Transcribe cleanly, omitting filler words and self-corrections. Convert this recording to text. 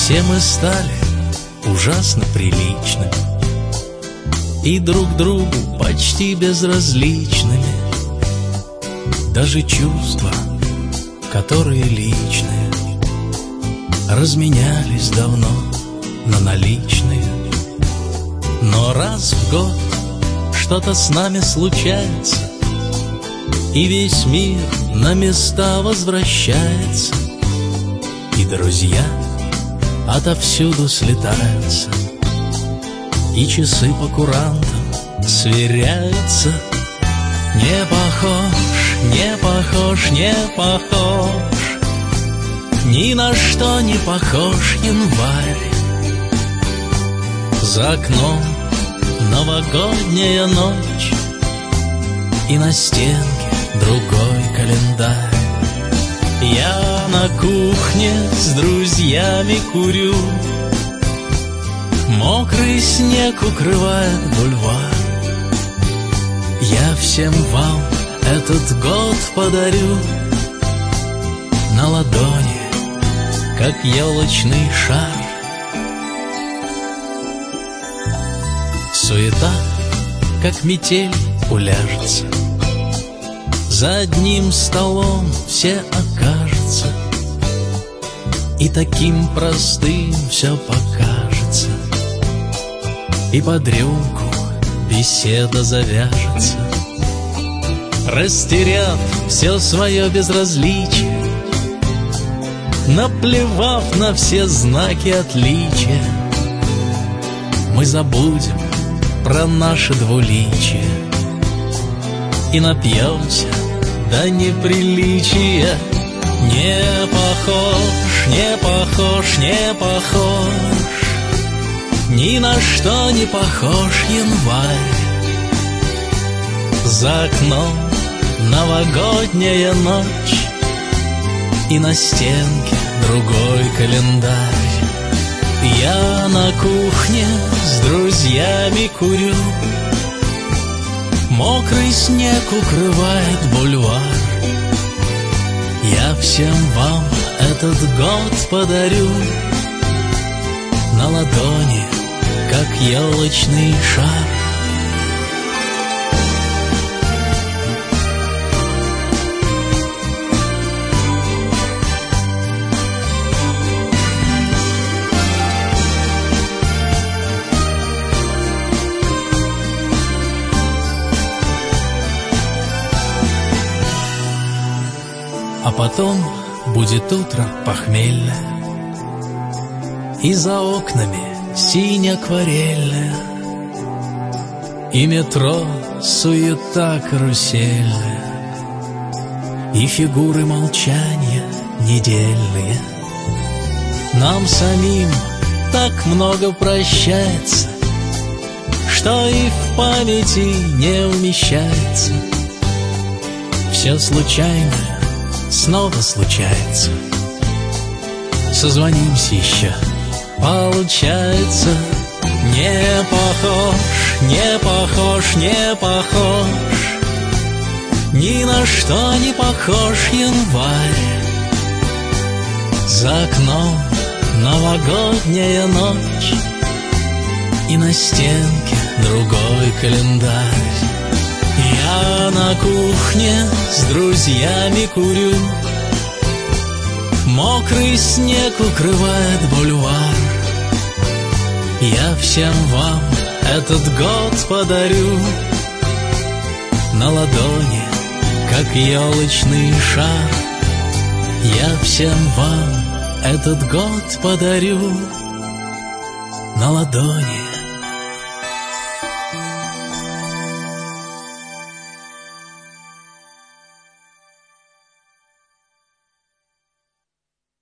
Все мы стали ужасно приличными и друг другу почти безразличными. Даже чувства, которые личные, разменялись давно на наличные. Но раз в год что-то с нами случается, и весь мир на места возвращается, и друзья отовсюду слетаются, и часы по курантам сверяются. Не похож, не похож, не похож, ни на что не похож январь. За окном новогодняя ночь, и на стенке другой календарь. Я на кухне с друзьями курю, мокрый снег укрывает бульвар. Я всем вам этот год подарю на ладони, как елочный шар. Суета, как метель, уляжется, за одним столом все окажется, и таким простым все покажется, и под рюмку беседа завяжется. Растеряв все свое безразличие, наплевав на все знаки отличия, мы забудем про наше двуличие и напьемся до неприличия. Не похож, не похож, не похож, ни на что не похож январь. За окном новогодняя ночь, и на стенке другой календарь. Я на кухне с друзьями курю, мокрый снег укрывает бульвар. Я всем вам этот год подарю на ладони, как елочный шар. А потом будет утро похмельное, и за окнами сине-акварельная, и метро суета карусельная, и фигуры молчания недельные. Нам самим так много прощается, что и в памяти не умещается. Все случайное снова случается, созвонимся еще, получается. Не похож, не похож, не похож, ни на что не похож январь. За окном новогодняя ночь, и на стенке другой календарь. Я на кухне с друзьями курю, мокрый снег укрывает бульвар. Я всем вам этот год подарю на ладони, как елочный шар. Я всем вам этот год подарю на ладони,